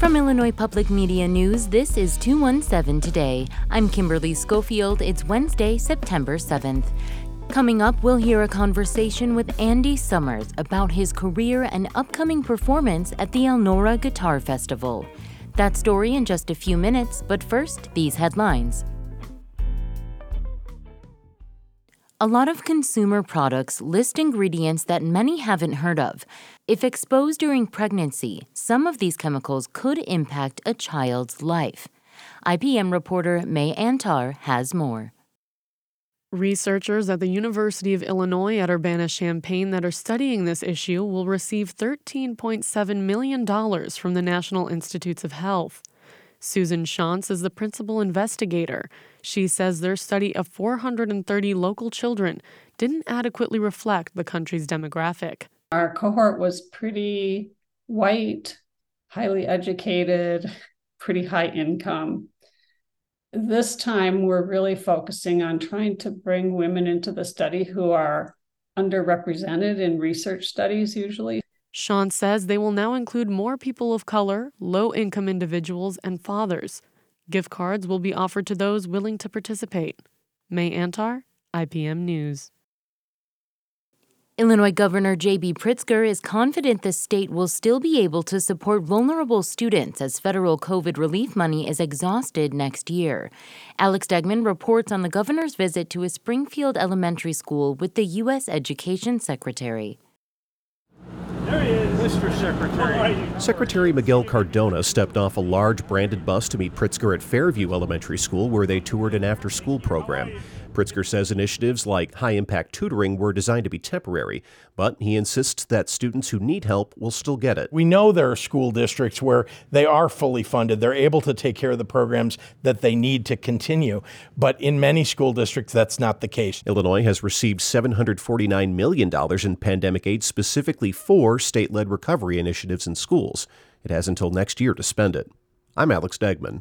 From Illinois Public Media News, this is 217 Today. I'm Kimberly Schofield. It's Wednesday, September 7th. Coming up, we'll hear a conversation with Andy Summers about his career and upcoming performance at the Elnora Guitar Festival. That story in just a few minutes, but first, these headlines. A lot of consumer products list ingredients that many haven't heard of. If exposed during pregnancy, some of these chemicals could impact a child's life. IPM reporter May Antar has more. Researchers at the University of Illinois at Urbana-Champaign that are studying this issue will receive $13.7 million from the National Institutes of Health. Susan Shantz is the principal investigator. She says their study of 430 local children didn't adequately reflect the country's demographic. Our cohort was pretty white, highly educated, pretty high income. This time, we're really focusing on trying to bring women into the study who are underrepresented in research studies usually. Shantz says they will now include more people of color, low-income individuals, and fathers. Gift cards will be offered to those willing to participate. May Antar, IPM News. Illinois Governor J.B. Pritzker is confident the state will still be able to support vulnerable students as federal COVID relief money is exhausted next year. Alex Degman reports on the governor's visit to a Springfield elementary school with the U.S. Education Secretary. There he is, Mr. Secretary. Secretary Miguel Cardona stepped off a large branded bus to meet Pritzker at Fairview Elementary School, where they toured an after-school program. Pritzker says initiatives like high-impact tutoring were designed to be temporary, but he insists that students who need help will still get it. We know there are school districts where they are fully funded. They're able to take care of the programs that they need to continue. But in many school districts, that's not the case. Illinois has received $749 million in pandemic aid specifically for state-led recovery initiatives in schools. It has until next year to spend it. I'm Alex Degman.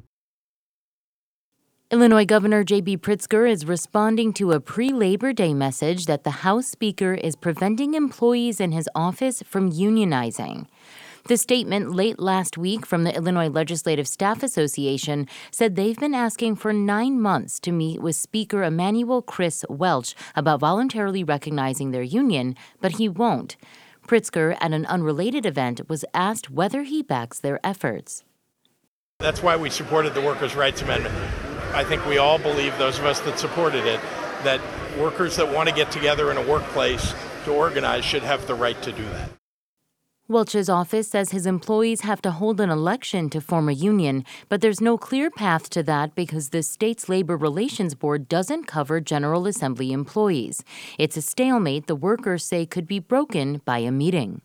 Illinois Governor J.B. Pritzker is responding to a pre-Labor Day message that the House Speaker is preventing employees in his office from unionizing. The statement late last week from the Illinois Legislative Staff Association said they've been asking for 9 months to meet with Speaker Emanuel Chris Welch about voluntarily recognizing their union, but he won't. Pritzker, at an unrelated event, was asked whether he backs their efforts. That's why we supported the Workers' Rights Amendment. I think we all believe, those of us that supported it, that workers that want to get together in a workplace to organize should have the right to do that. Welch's office says his employees have to hold an election to form a union, but there's no clear path to that because the state's Labor Relations Board doesn't cover General Assembly employees. It's a stalemate the workers say could be broken by a meeting.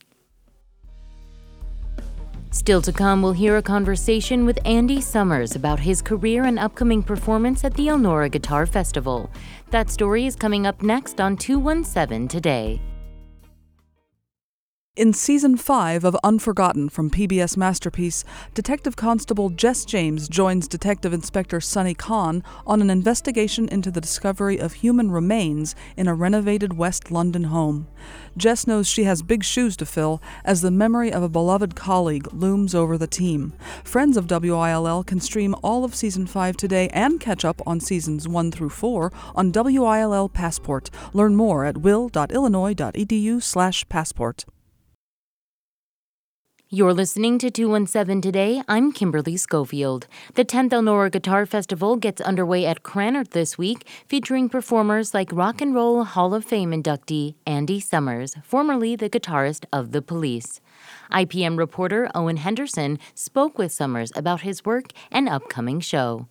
Still to come, we'll hear a conversation with Andy Summers about his career and upcoming performance at the Elnora Guitar Festival. That story is coming up next on 217 Today. In Season 5 of Unforgotten from PBS Masterpiece, Detective Constable Jess James joins Detective Inspector Sonny Kahn on an investigation into the discovery of human remains in a renovated West London home. Jess knows she has big shoes to fill as the memory of a beloved colleague looms over the team. Friends of WILL can stream all of Season 5 today and catch up on Seasons 1 through 4 on WILL Passport. Learn more at will.illinois.edu/passport. You're listening to 217 Today. I'm Kimberly Schofield. The 10th Elnora Guitar Festival gets underway at Krannert this week, featuring performers like Rock and Roll Hall of Fame inductee Andy Summers, formerly the guitarist of The Police. IPM reporter Owen Henderson spoke with Summers about his work and upcoming show.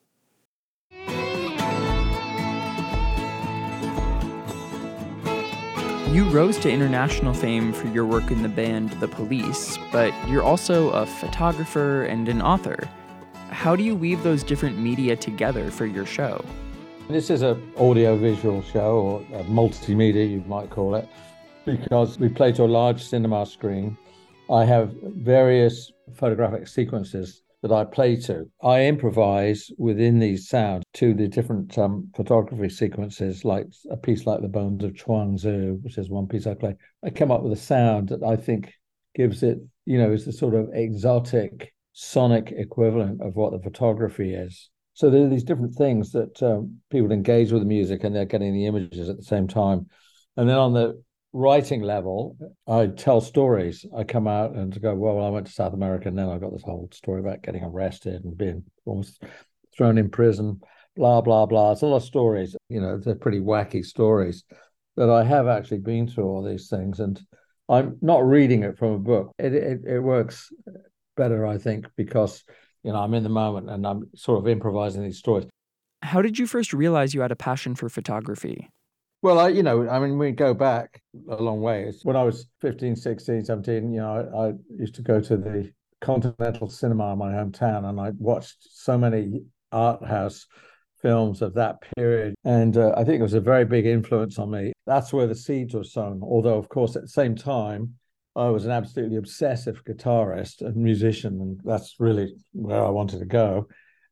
You rose to international fame for your work in the band The Police, but you're also a photographer and an author. How do you weave those different media together for your show? This is an audio-visual show, or a multimedia, you might call it, because we play to a large cinema screen. I have various photographic sequences that I play to. I improvise within these sounds to the different photography sequences, like a piece like The Bones of Chuang Tzu, which is one piece I play. I come up with a sound that I think gives it, is a sort of exotic sonic equivalent of what the photography is. So there are these different things that people engage with the music and they're getting the images at the same time. And then on the writing level, I tell stories. I come out and go, well, I went to South America and then I got this whole story about getting arrested and being almost thrown in prison, blah, blah, blah. It's a lot of stories. They're pretty wacky stories. But I have actually been through all these things, and I'm not reading it from a book. It works better, I think, because I'm in the moment and I'm sort of improvising these stories. How did you first realize you had a passion for photography? Well, we go back a long way. When I was 15, 16, 17, I used to go to the Continental Cinema in my hometown, and I watched so many art house films of that period. And I think it was a very big influence on me. That's where the seeds were sown. Although, of course, at the same time, I was an absolutely obsessive guitarist and musician, and that's really where I wanted to go.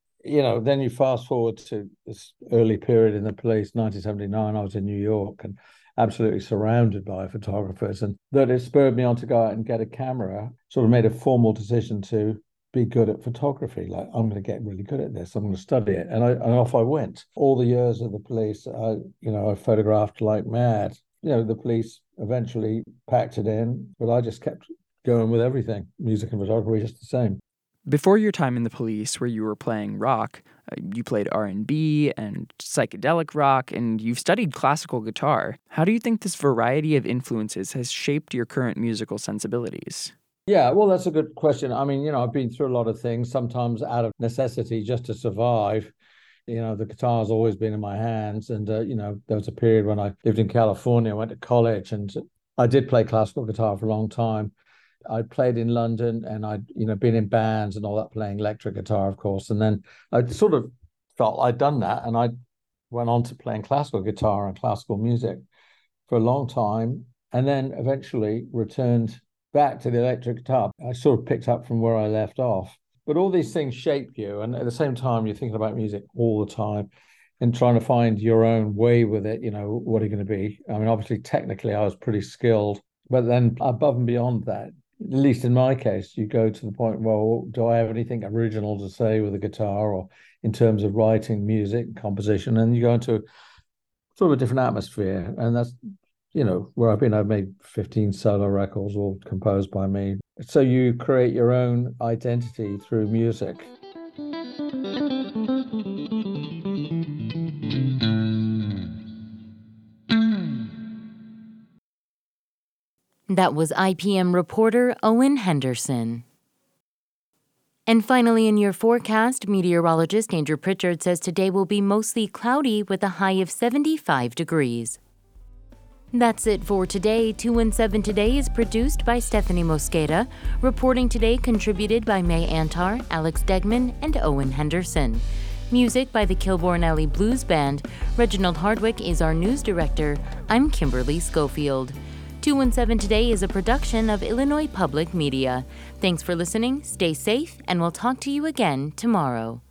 Then you fast forward to this early period in the police, 1979, I was in New York and absolutely surrounded by photographers. And that it spurred me on to go out and get a camera, sort of made a formal decision to be good at photography. Like, I'm going to get really good at this. I'm going to study it. And off I went. All the years of the police, I photographed like mad. The police eventually packed it in, but I just kept going with everything. Music and photography, just the same. Before your time in the police, where you were playing rock, you played R&B and psychedelic rock, and you've studied classical guitar. How do you think this variety of influences has shaped your current musical sensibilities? Yeah, well, that's a good question. I mean, I've been through a lot of things, sometimes out of necessity just to survive. The guitar's always been in my hands. And, there was a period when I lived in California, I went to college, and I did play classical guitar for a long time. I played in London, and I'd, been in bands and all that, playing electric guitar, of course. And then I sort of felt I'd done that, and I went on to playing classical guitar and classical music for a long time, and then eventually returned back to the electric guitar. I sort of picked up from where I left off. But all these things shape you, and at the same time, you're thinking about music all the time and trying to find your own way with it. What are you going to be? I mean, obviously, technically, I was pretty skilled, but then above and beyond that, at least in my case, you go to the point, well, do I have anything original to say with the guitar or in terms of writing music, composition? And you go into sort of a different atmosphere. And that's, where I've been. I've made 15 solo records, all composed by me. So you create your own identity through music. That was IPM reporter Owen Henderson. And finally, in your forecast, meteorologist Andrew Pritchard says today will be mostly cloudy with a high of 75 degrees. That's it for today. 217 Today is produced by Stephanie Mosqueda. Reporting today contributed by May Antar, Alex Degman, and Owen Henderson. Music by the Kilborn Alley Blues Band. Reginald Hardwick is our news director. I'm Kimberly Schofield. 217 Today is a production of Illinois Public Media. Thanks for listening, stay safe, and we'll talk to you again tomorrow.